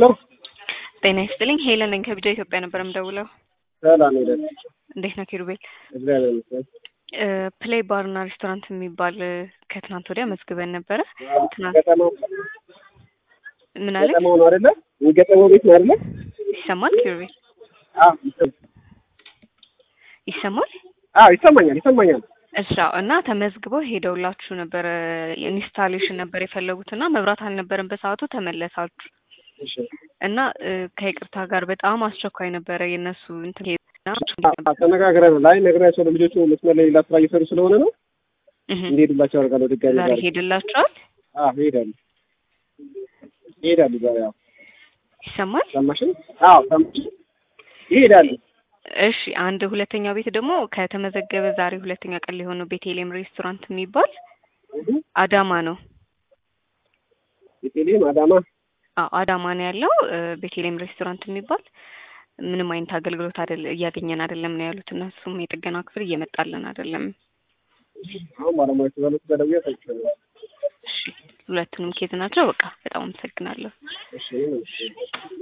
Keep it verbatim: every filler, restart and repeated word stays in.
ሄሎ ጤና ይስጥልኝ ሄለን ነኝ ከቢጃ ኢትዮጵያ ነበር የምደውለው። ሰላም ሄለን እንዴት ነው ኪሩቤል? እግዚአብሔር ይመስገን። ፕሌይ ባር እና ሬስቶራንት የሚባል ከትናንት ወዲያ መዝግበን ነበረ። ትናንት ገጠመው ምን አለ? ገጠመው ነው አይደለ? የሚገጠመው ቤት ነው አይደለ? ይሰማል ኪሩቤል? አዎ ይሰማል? አዎ ይሰማኛል ይሰማኛል። እሺ እና ተመዝግበው ሄደውላችሁ ነበር። ኢንስታሌሽን ነበር የፈለጉትና መብራት አልነበረም በሰዓቱ ተመለሳችሁ። እሺ እና ከይቅርታ ጋር በጣም አስቸኳይ ነበረ የነሱ እንትን ሄድና ተነጋግረን ላይ ነግሬያቸው ልጆቹ መስመር ላይ ሌላ ስራ እየሰሩ ስለሆነ ነው እንሄድላቸው አደርጋለሁ። ድጋሚ ዛሬ ሄድላችኋል? አዎ ሄዳሉ ሄዳሉ ዛሬ። አዎ ይሰማል? ሰማሽን? አዎ ሰማሽ? ይሄዳሉ። እሺ አንድ ሁለተኛው ቤት ደግሞ ከተመዘገበ ዛሬ ሁለተኛ ቀን ሊሆነው ቤቴሌም ሬስቶራንት የሚባል አዳማ ነው። ቤቴሌም አዳማ? አዎ አዳማ ነው ያለው። ቤቴሌም ሬስቶራንት የሚባል ምንም አይነት አገልግሎት አይደል እያገኘን አይደለም ነው ያሉት። እነሱም የጥገና ክፍል እየመጣልን አይደለም። አሁን ባለሙያዎች ባሉት ገደውያ ታይቻለ። እሺ ሁለቱንም ኬዝ ናቸው። በቃ በጣም አመሰግናለሁ። እሺ